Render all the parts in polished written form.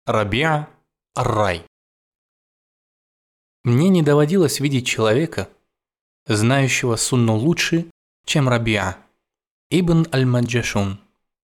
Рабиа ар-Рай. Мне не доводилось видеть человека, знающего сунну лучше, чем Рабиа ибн аль-Маджашун.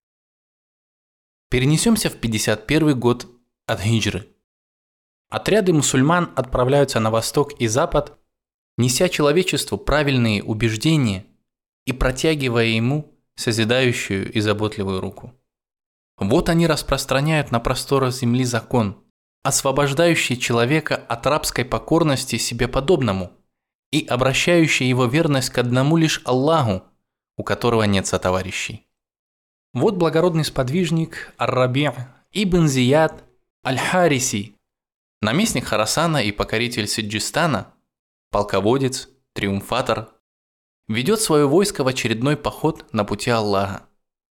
Перенесемся в 51 год от хиджры. Отряды мусульман отправляются на восток и запад, неся человечеству правильные убеждения и протягивая ему созидающую и заботливую руку. Вот они распространяют на просторах земли закон, освобождающий человека от рабской покорности себе подобному и обращающий его верность к одному лишь Аллаху, у которого нет сотоварищей. Вот благородный сподвижник ар-Раби' ибн Зияд аль-Хариси, наместник Хорасана и покоритель Сиджистана, полководец, триумфатор, ведет свое войско в очередной поход на пути Аллаха.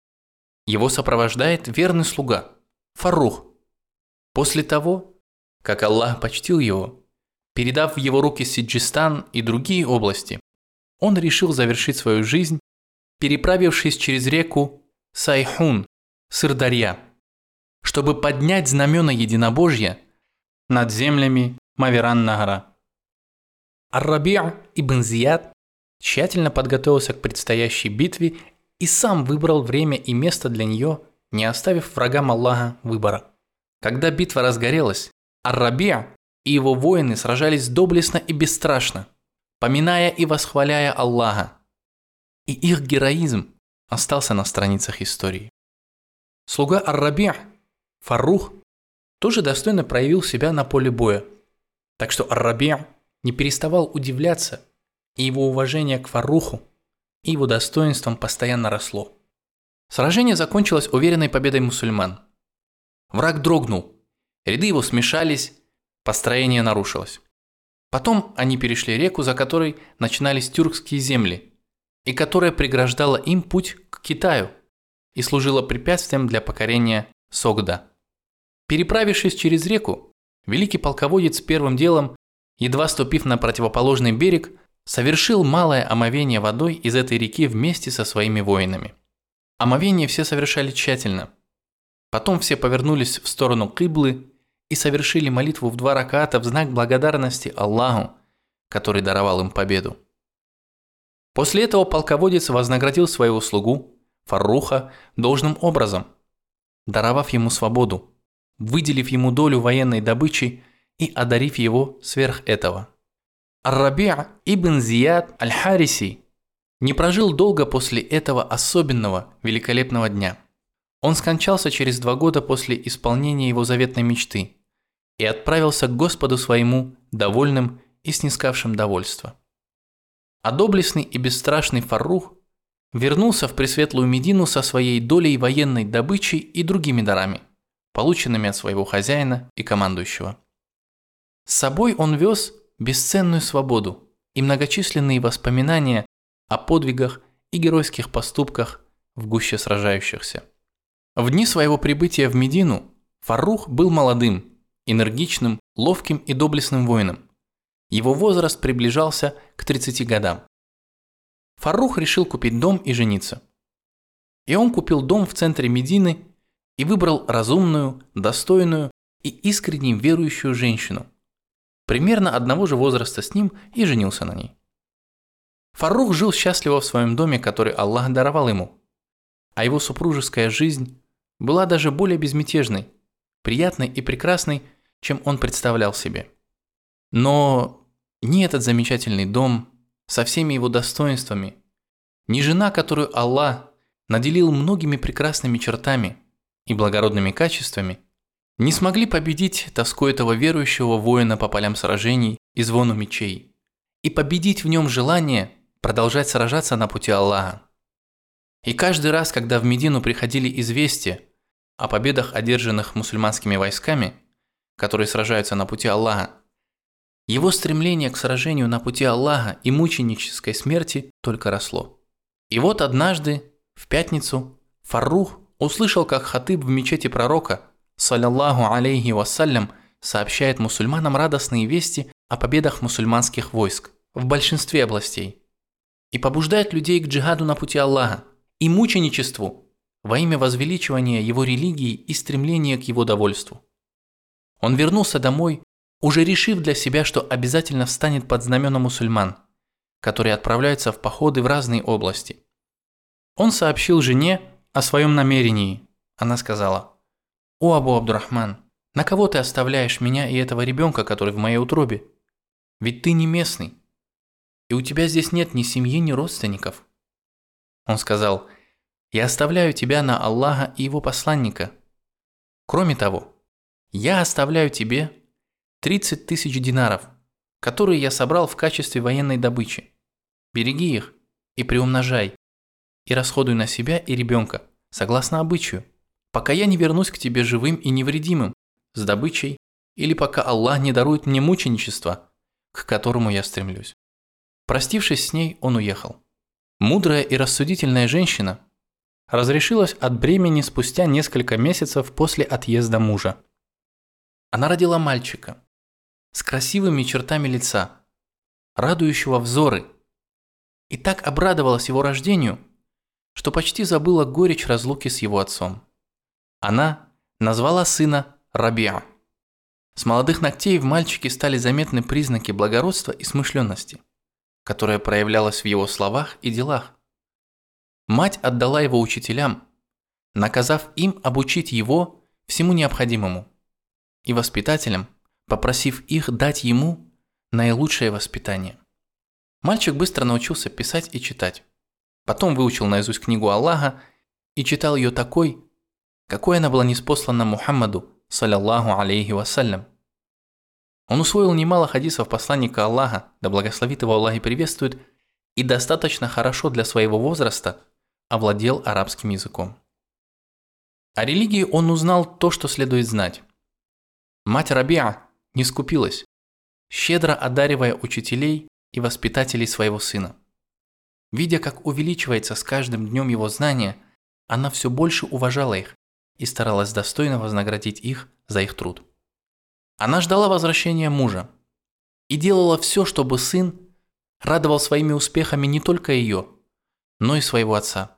Его сопровождает верный слуга Фаррух. После того, как Аллах почтил его, передав в его руки Сиджистан и другие области, он решил завершить свою жизнь, переправившись через реку Сайхун, Сырдарья, чтобы поднять знамена единобожья над землями Маверан-Нагара. Ар-Раби' ибн Зияд тщательно подготовился к предстоящей битве и сам выбрал время и место для нее, не оставив врагам Аллаха выбора. Когда битва разгорелась, ар-Раби' и его воины сражались доблестно и бесстрашно, поминая и восхваляя Аллаха. И их героизм остался на страницах истории. Слуга ар-Раби' Фаррух тоже достойно проявил себя на поле боя, так что ар-Раби' не переставал удивляться, и его уважение к Фарруху и его достоинством постоянно росло. Сражение закончилось уверенной победой мусульман. Враг дрогнул, ряды его смешались, построение нарушилось. Потом они перешли реку, за которой начинались тюркские земли, и которая преграждала им путь к Китаю и служила препятствием для покорения Согда. Переправившись через реку, великий полководец первым делом, едва ступив на противоположный берег, совершил малое омовение водой из этой реки вместе со своими воинами. Омовение все совершали тщательно. Потом все повернулись в сторону Киблы и совершили молитву в 2 ракаата в знак благодарности Аллаху, который даровал им победу. После этого полководец вознаградил своего слугу, Фарруха, должным образом, даровав ему свободу, выделив ему долю военной добычи и одарив его сверх этого. Ар-Раби' ибн Зияд аль-Хариси не прожил долго после этого особенного, великолепного дня. Он скончался через 2 года после исполнения его заветной мечты и отправился к Господу своему, довольным и снискавшим довольство. А доблестный и бесстрашный Фаррух вернулся в пресветлую Медину со своей долей военной добычи и другими дарами, полученными от своего хозяина и командующего. С собой он вез бесценную свободу и многочисленные воспоминания о подвигах и геройских поступках в гуще сражающихся. В дни своего прибытия в Медину Фаррух был молодым, энергичным, ловким и доблестным воином. Его возраст приближался к 30 годам. Фаррух решил купить дом и жениться. И он купил дом в центре Медины и выбрал разумную, достойную и искренне верующую женщину, примерно одного же возраста с ним, и женился на ней. Фаррух жил счастливо в своем доме, который Аллах даровал ему, а его супружеская жизнь была даже более безмятежной, приятной и прекрасной, чем он представлял себе. Но ни этот замечательный дом со всеми его достоинствами, ни жена, которую Аллах наделил многими прекрасными чертами и благородными качествами, не смогли победить тоску этого верующего воина по полям сражений и звону мечей, и победить в нем желание продолжать сражаться на пути Аллаха. И каждый раз, когда в Медину приходили известия о победах, одержанных мусульманскими войсками, которые сражаются на пути Аллаха, его стремление к сражению на пути Аллаха и мученической смерти только росло. И вот однажды, в пятницу, Фаррух услышал, как хатыб в мечети пророка, саллаллаху алейхи вассалям, сообщает мусульманам радостные вести о победах мусульманских войск в большинстве областей и побуждает людей к джихаду на пути Аллаха и мученичеству во имя возвеличивания его религии и стремления к его довольству. Он вернулся домой, уже решив для себя, что обязательно встанет под знамена мусульман, которые отправляются в походы в разные области. Он сообщил жене о своем намерении. Она сказала: «О, Абу Абдурахман, на кого ты оставляешь меня и этого ребенка, который в моей утробе? Ведь ты не местный, и у тебя здесь нет ни семьи, ни родственников». Он сказал: «Я оставляю тебя на Аллаха и его посланника. Кроме того, я оставляю тебе 30 тысяч динаров, которые я собрал в качестве военной добычи. Береги их и приумножай, и расходуй на себя и ребенка, согласно обычаю, пока я не вернусь к тебе живым и невредимым, с добычей, или пока Аллах не дарует мне мученичество, к которому я стремлюсь». Простившись с ней, он уехал. Мудрая и рассудительная женщина разрешилась от бремени спустя несколько месяцев после отъезда мужа. Она родила мальчика с красивыми чертами лица, радующего взоры, и так обрадовалась его рождению, что почти забыла горечь разлуки с его отцом. Она назвала сына Рабиа. С молодых ногтей в мальчике стали заметны признаки благородства и смышленности, которая проявлялась в его словах и делах. Мать отдала его учителям, наказав им обучить его всему необходимому, и воспитателям, попросив их дать ему наилучшее воспитание. Мальчик быстро научился писать и читать. Потом выучил наизусть книгу Аллаха и читал ее такой, какой она была ниспослана Мухаммаду, саллаллаху алейхи вассалям. Он усвоил немало хадисов посланника Аллаха, да благословит его Аллах и приветствует, и достаточно хорошо для своего возраста овладел арабским языком. О религии он узнал то, что следует знать. Мать Рабиа не скупилась, щедро одаривая учителей и воспитателей своего сына. Видя, как увеличивается с каждым днем его знание, она все больше уважала их и старалась достойно вознаградить их за их труд. Она ждала возвращения мужа и делала все, чтобы сын радовал своими успехами не только ее, но и своего отца.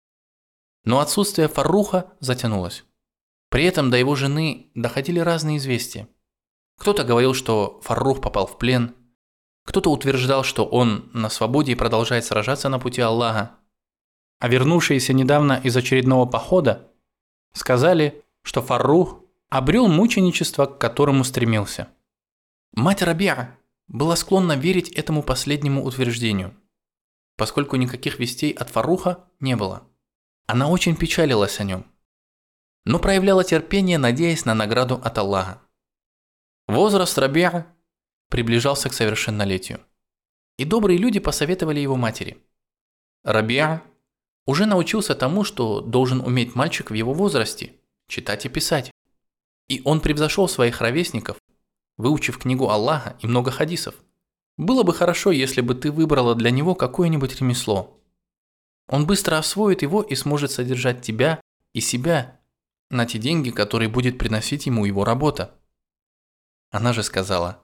Но отсутствие Фарруха затянулось. При этом до его жены доходили разные известия. Кто-то говорил, что Фаррух попал в плен, кто-то утверждал, что он на свободе и продолжает сражаться на пути Аллаха. А вернувшиеся недавно из очередного похода сказали, что Фаррух обрел мученичество, к которому стремился. Мать Рабиа была склонна верить этому последнему утверждению, поскольку никаких вестей от Фарруха не было. Она очень печалилась о нем, но проявляла терпение, надеясь на награду от Аллаха. Возраст Рабиа приближался к совершеннолетию, и добрые люди посоветовали его матери. Рабиа уже научился тому, что должен уметь мальчик в его возрасте – читать и писать. И он превзошел своих ровесников, выучив книгу Аллаха и много хадисов. Было бы хорошо, если бы ты выбрала для него какое-нибудь ремесло. Он быстро освоит его и сможет содержать тебя и себя на те деньги, которые будет приносить ему его работа. Она же сказала: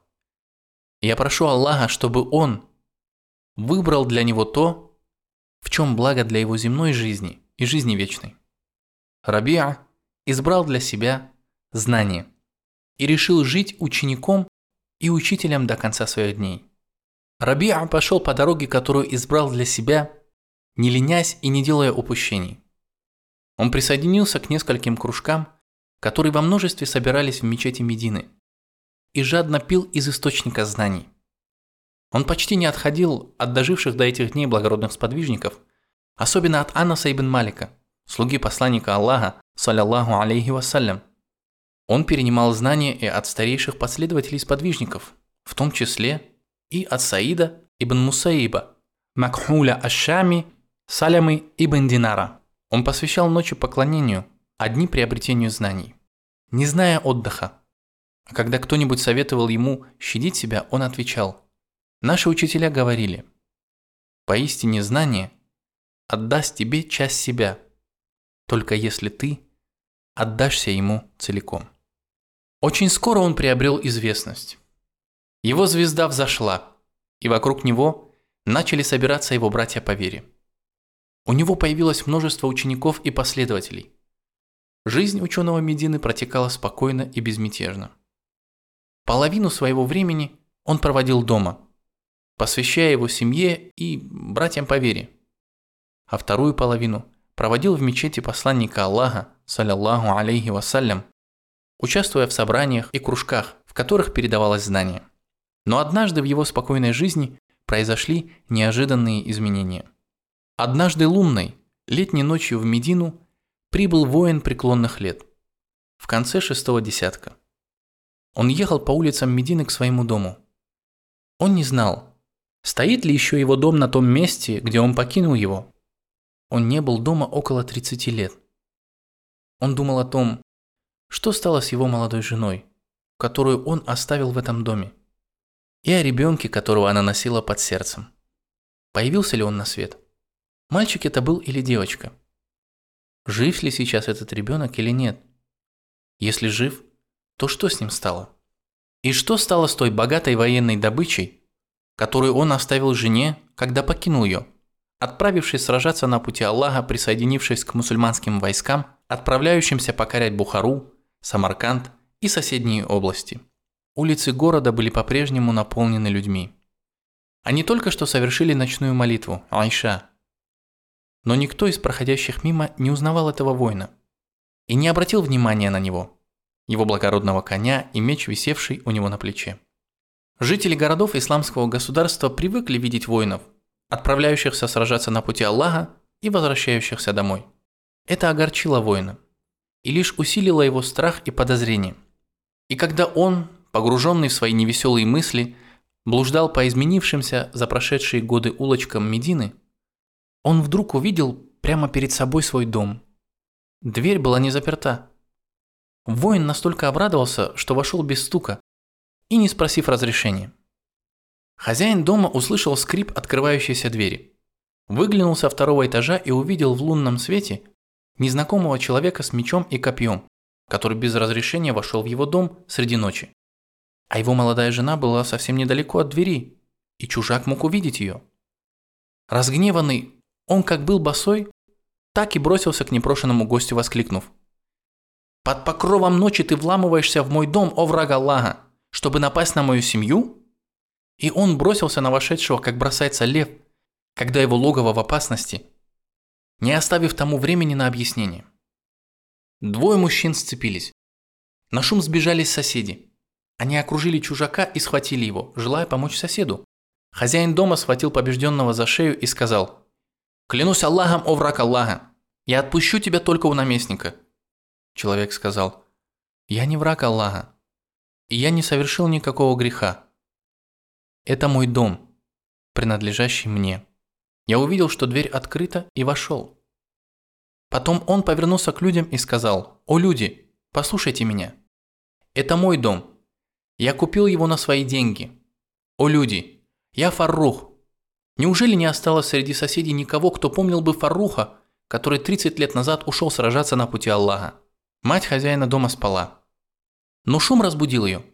«Я прошу Аллаха, чтобы он выбрал для него то, в чем благо для его земной жизни и жизни вечной». Рабиа избрал для себя знание и решил жить учеником и учителем до конца своих дней. Рабиа пошел по дороге, которую избрал для себя, не ленясь и не делая упущений. Он присоединился к нескольким кружкам, которые во множестве собирались в мечети Медины, и жадно пил из источника знаний. Он почти не отходил от доживших до этих дней благородных сподвижников, особенно от Анаса ибн Малика, слуги посланника Аллаха, саллаллаху алейхи вассалям. Он перенимал знания и от старейших последователей сподвижников, в том числе и от Саида ибн Мусаиба, Макхуля аш-Шами, Салямы ибн Динара. Он посвящал ночи поклонению, а дни приобретению знаний, не зная отдыха. А когда кто-нибудь советовал ему щадить себя, он отвечал: «Наши учителя говорили: поистине знание отдаст тебе часть себя, только если ты отдашься ему целиком». Очень скоро он приобрел известность. Его звезда взошла, и вокруг него начали собираться его братья по вере. У него появилось множество учеников и последователей. Жизнь ученого Медины протекала спокойно и безмятежно. Половину своего времени он проводил дома, посвящая его семье и братьям по вере, а вторую половину проводил в мечети посланника Аллаха, саллаллаху алейхи вассалям, участвуя в собраниях и кружках, в которых передавалось знание. Но однажды в его спокойной жизни произошли неожиданные изменения. Однажды лунной, летней ночью в Медину прибыл воин преклонных лет, в конце 6-го десятка. Он ехал по улицам Медины к своему дому. Он не знал, стоит ли еще его дом на том месте, где он покинул его. Он не был дома около 30 лет. Он думал о том, что стало с его молодой женой, которую он оставил в этом доме, и о ребенке, которого она носила под сердцем. Появился ли он на свет? Мальчик это был или девочка? Жив ли сейчас этот ребенок или нет? Если жив, то что с ним стало? И что стало с той богатой военной добычей, которую он оставил жене, когда покинул ее, отправившись сражаться на пути Аллаха, присоединившись к мусульманским войскам, отправляющимся покорять Бухару, Самарканд и соседние области? Улицы города были по-прежнему наполнены людьми. Они только что совершили ночную молитву, Айша. Но никто из проходящих мимо не узнавал этого воина и не обратил внимания на него, его благородного коня и меч, висевший у него на плече. Жители городов исламского государства привыкли видеть воинов, отправляющихся сражаться на пути Аллаха и возвращающихся домой. Это огорчило воина и лишь усилило его страх и подозрение. И когда он, погруженный в свои невеселые мысли, блуждал по изменившимся за прошедшие годы улочкам Медины, он вдруг увидел прямо перед собой свой дом. Дверь была не заперта. Воин настолько обрадовался, что вошел без стука и не спросив разрешения. Хозяин дома услышал скрип открывающейся двери, выглянул со второго этажа и увидел в лунном свете незнакомого человека с мечом и копьем, который без разрешения вошел в его дом среди ночи. А его молодая жена была совсем недалеко от двери, и чужак мог увидеть ее. Разгневанный, он как был босой, так и бросился к непрошенному гостю, воскликнув: «Под покровом ночи ты вламываешься в мой дом, о враг Аллаха, чтобы напасть на мою семью?» И он бросился на вошедшего, как бросается лев, когда его логово в опасности, не оставив тому времени на объяснение. Двое мужчин сцепились. На шум сбежались соседи. Они окружили чужака и схватили его, желая помочь соседу. Хозяин дома схватил побежденного за шею и сказал: «Клянусь Аллахом, о враг Аллаха, я отпущу тебя только у наместника». Человек сказал: «Я не враг Аллаха, и я не совершил никакого греха. Это мой дом, принадлежащий мне». Я увидел, что дверь открыта, и вошел. Потом он повернулся к людям и сказал: «О люди, послушайте меня. Это мой дом. Я купил его на свои деньги. О люди, я Фаррух. Неужели не осталось среди соседей никого, кто помнил бы Фарруха, который 30 лет назад ушел сражаться на пути Аллаха?» Мать хозяина дома спала. Но шум разбудил ее.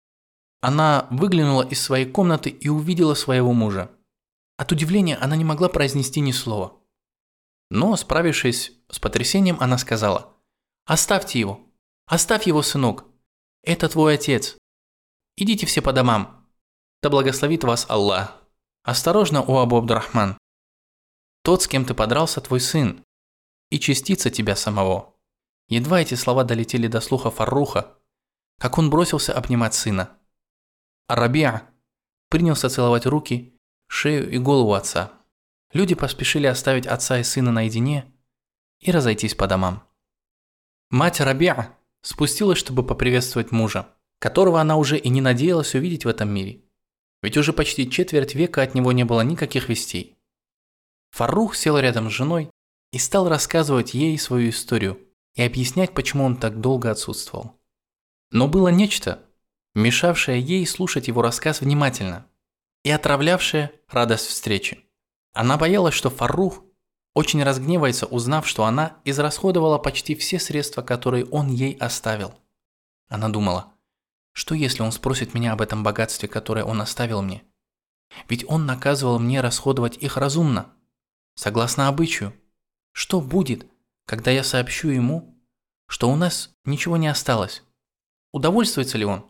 Она выглянула из своей комнаты и увидела своего мужа. От удивления она не могла произнести ни слова. Но, справившись с потрясением, она сказала: «Оставьте его! Оставь его, сынок! Это твой отец! Идите все по домам! Да благословит вас Аллах! Осторожно, о Абу Абдурахман! Тот, с кем ты подрался, твой сын, и частица тебя самого». Едва эти слова долетели до слуха Фарруха, как он бросился обнимать сына. А Рабиа принялся целовать руки, шею и голову отца. Люди поспешили оставить отца и сына наедине и разойтись по домам. Мать Рабиа спустилась, чтобы поприветствовать мужа, которого она уже и не надеялась увидеть в этом мире, ведь уже почти четверть века от него не было никаких вестей. Фаррух сел рядом с женой и стал рассказывать ей свою историю и объяснять, почему он так долго отсутствовал. Но было нечто, мешавшее ей слушать его рассказ внимательно и отравлявшее радость встречи. Она боялась, что Фаррух очень разгневается, узнав, что она израсходовала почти все средства, которые он ей оставил. Она думала: что если он спросит меня об этом богатстве, которое он оставил мне? Ведь он наказывал мне расходовать их разумно, согласно обычаю. Что будет, когда я сообщу ему, что у нас ничего не осталось? Удовольствуется ли он?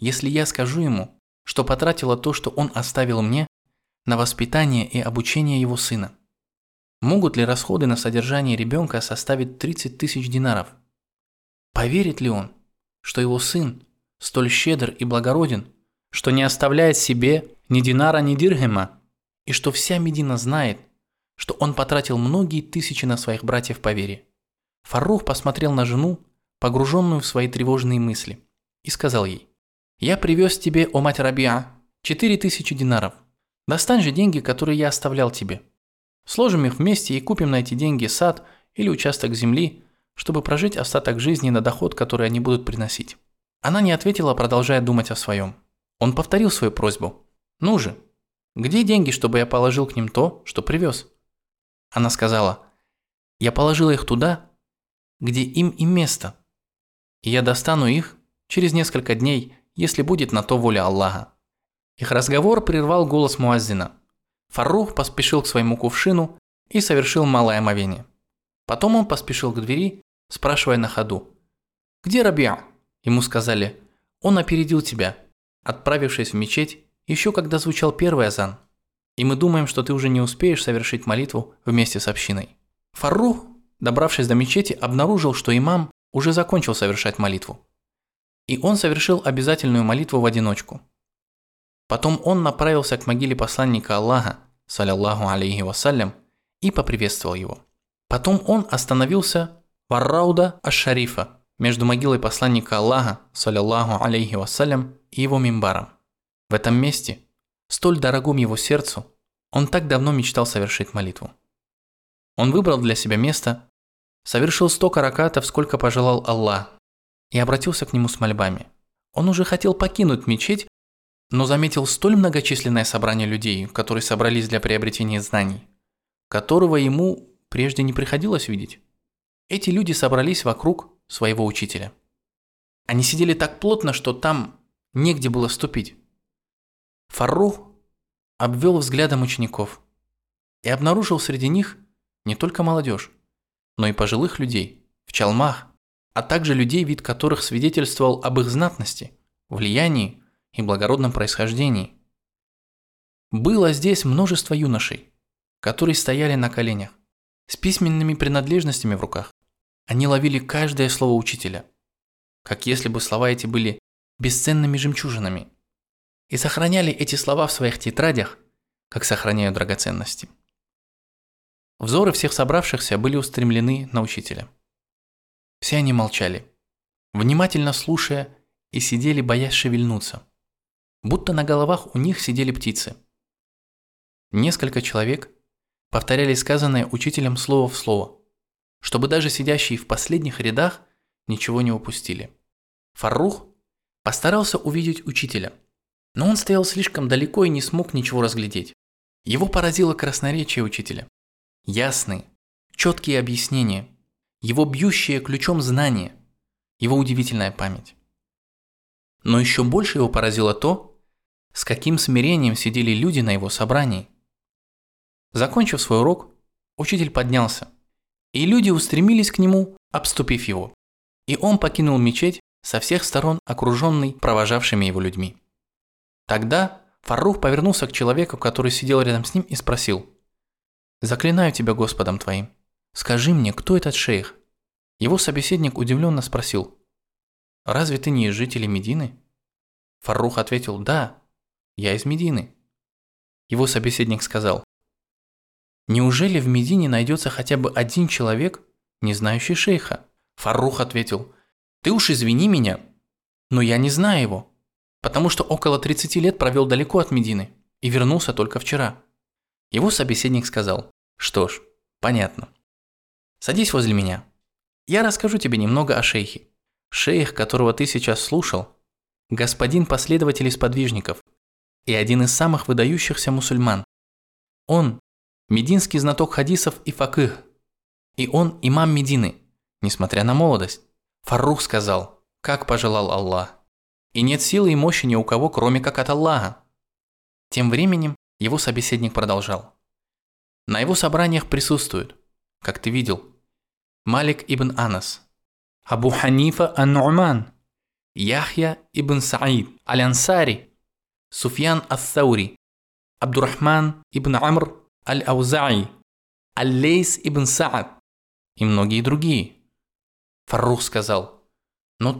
если я скажу ему, что потратила то, что он оставил мне, на воспитание и обучение его сына? Могут ли расходы на содержание ребенка составить 30 тысяч динаров? Поверит ли он, что его сын столь щедр и благороден, что не оставляет себе ни динара, ни дирхема, и что вся Медина знает, что он потратил многие тысячи на своих братьев по вере? Фаррух посмотрел на жену, погруженную в свои тревожные мысли, и сказал ей: «Я привез тебе, о мать Рабиа, 4000 динаров. Достань же деньги, которые я оставлял тебе. Сложим их вместе и купим на эти деньги сад или участок земли, чтобы прожить остаток жизни на доход, который они будут приносить». Она не ответила, продолжая думать о своем. Он повторил свою просьбу: «Ну же, где деньги, чтобы я положил к ним то, что привез?» Она сказала: «Я положила их туда, где им и место, и я достану их через несколько дней, если будет на то воля Аллаха». Их разговор прервал голос муаззина. Фаррух поспешил к своему кувшину и совершил малое омовение. Потом он поспешил к двери, спрашивая на ходу: «Где Рабиа?» Ему сказали: «Он опередил тебя, отправившись в мечеть еще когда звучал первый азан, и мы думаем, что ты уже не успеешь совершить молитву вместе с общиной». Фаррух, добравшись до мечети, обнаружил, что имам уже закончил совершать молитву, и он совершил обязательную молитву в одиночку. Потом он направился к могиле посланника Аллаха, саллаллаху алейхи вассалям, и поприветствовал его. Потом он остановился в Ар-Рауда аш-Шарифа, между могилой посланника Аллаха, саллаллаху алейхи вассалям, и его мимбаром. В этом месте, столь дорогом его сердцу, он так давно мечтал совершить молитву. Он выбрал для себя место, совершил 100 ракатов, сколько пожелал Аллах, и обратился к нему с мольбами. Он уже хотел покинуть мечеть, но заметил столь многочисленное собрание людей, которые собрались для приобретения знаний, которого ему прежде не приходилось видеть. Эти люди собрались вокруг своего учителя. Они сидели так плотно, что там негде было ступить. Фаррух обвел взглядом учеников и обнаружил среди них не только молодежь, но и пожилых людей в чалмах, а также людей, вид которых свидетельствовал об их знатности, влиянии и благородном происхождении. Было здесь множество юношей, которые стояли на коленях, с письменными принадлежностями в руках. Они ловили каждое слово учителя, как если бы слова эти были бесценными жемчужинами, и сохраняли эти слова в своих тетрадях, как сохраняют драгоценности. Взоры всех собравшихся были устремлены на учителя. Все они молчали, внимательно слушая, и сидели, боясь шевельнуться, будто на головах у них сидели птицы. Несколько человек повторяли сказанное учителем слово в слово, чтобы даже сидящие в последних рядах ничего не упустили. Фаррух постарался увидеть учителя, но он стоял слишком далеко и не смог ничего разглядеть. Его поразило красноречие учителя, ясные, четкие объяснения, его бьющее ключом знание, его удивительная память. Но еще больше его поразило то, с каким смирением сидели люди на его собрании. Закончив свой урок, учитель поднялся, и люди устремились к нему, обступив его. И он покинул мечеть, со всех сторон окруженный провожавшими его людьми. Тогда Фаррух повернулся к человеку, который сидел рядом с ним, и спросил: «Заклинаю тебя Господом твоим, скажи мне, кто этот шейх?» Его собеседник удивленно спросил: «Разве ты не из жителей Медины?» Фаррух ответил: «Да, я из Медины». Его собеседник сказал: «Неужели в Медине найдется хотя бы один человек, не знающий шейха?» Фаррух ответил: «Ты уж извини меня, но я не знаю его, потому что около 30 лет провел далеко от Медины и вернулся только вчера». Его собеседник сказал: «Что ж, понятно. Садись возле меня. Я расскажу тебе немного о шейхе. Шейх, которого ты сейчас слушал, господин последователей сподвижников и один из самых выдающихся мусульман. Он мединский знаток хадисов и факых, и он имам Медины, несмотря на молодость». Фаррух сказал: «Как пожелал Аллах, и нет силы и мощи ни у кого, кроме как от Аллаха». Тем временем его собеседник продолжал: «На его собраниях присутствуют, как ты видел, Малик ибн Анас, Абу Ханифа ан-Ну'ман, Яхья ибн Саид аль-Ансари, Суфьян ас-Саури, Абдуррахман ибн Амр аль-Аузаи, Аль-Лейс ибн Саад и многие другие. Фаррух сказал: но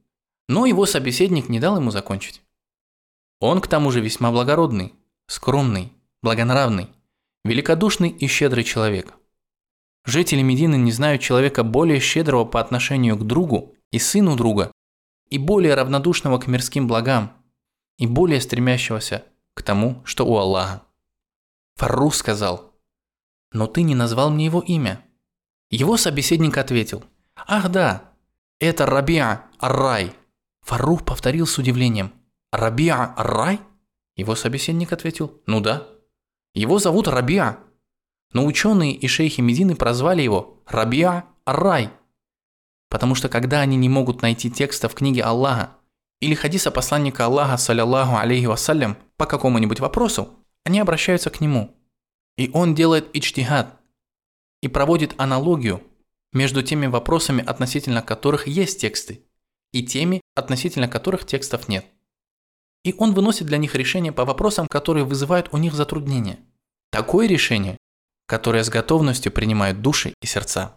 его собеседник не дал ему закончить. Он к тому же весьма благородный, скромный, благонравный, великодушный и щедрый человек. Жители Медины не знают человека более щедрого по отношению к другу и сыну друга, и более равнодушного к мирским благам, и более стремящегося к тому, что у Аллаха. Фаррух сказал: но ты не назвал мне его имя. Его собеседник ответил: ах да, это Рабиа ар-Рай. Фаррух повторил с удивлением: Рабиа ар-Рай? Его собеседник ответил: ну да. Его зовут Рабиа. Но ученые и шейхи Медины прозвали его Рабиа ар-Рай, потому что когда они не могут найти текста в книге Аллаха или хадиса посланника Аллаха, саллаллаху алейхи вассалям, по какому-нибудь вопросу, они обращаются к нему. И он делает иджтихад и проводит аналогию между теми вопросами, относительно которых есть тексты, и теми, относительно которых текстов нет. И он выносит для них решение по вопросам, которые вызывают у них затруднения. Такое решение, которое с готовностью принимают души и сердца.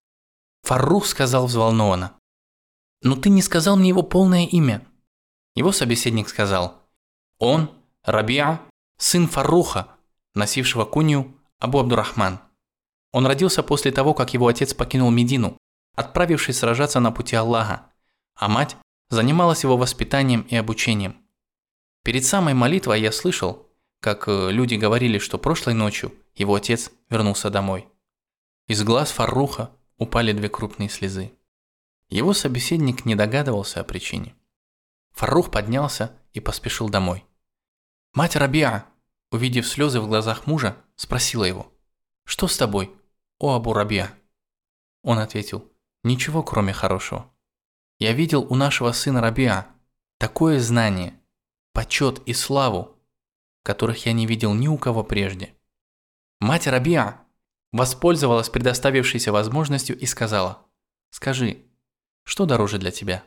Фаррух сказал взволнованно: но ты не сказал мне его полное имя. Его собеседник сказал: он Рабиа, сын Фарруха, носившего кунью Абу Абдуррахман. Он родился после того, как его отец покинул Медину, отправившись сражаться на пути Аллаха, а мать занималась его воспитанием и обучением. Перед самой молитвой я слышал, как люди говорили, что прошлой ночью его отец вернулся домой. Из глаз Фарруха упали 2 крупные слезы. Его собеседник не догадывался о причине. Фаррух поднялся и поспешил домой. Мать Рабиа, увидев слезы в глазах мужа, спросила его: что с тобой, о Абу Рабиа? Он ответил: ничего, кроме хорошего. Я видел у нашего сына Рабиа такое знание, почет и славу, которых я не видел ни у кого прежде. Мать Рабиа воспользовалась предоставившейся возможностью и сказала: скажи, что дороже для тебя?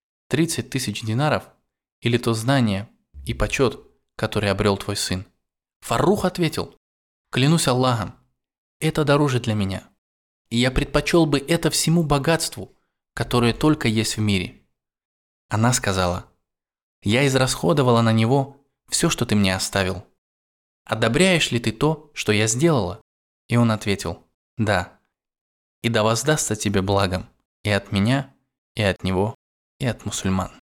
30 000 динаров или то знание и почет, который обрел твой сын? Фаррух ответил: клянусь Аллахом, это дороже для меня, и я предпочел бы это всему богатству, которое только есть в мире. Она сказала: я израсходовала на него все, что ты мне оставил. Одобряешь ли ты то, что я сделала? И он ответил: да. И да воздастся тебе благом и от меня, и от него, и от мусульман.